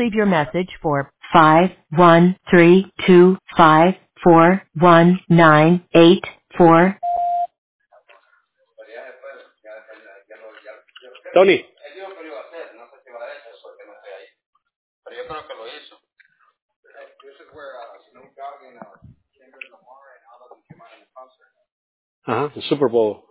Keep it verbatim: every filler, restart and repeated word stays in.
leave your message for five one three two five four one nine eight four. Tony. Ajá, el Super Bowl.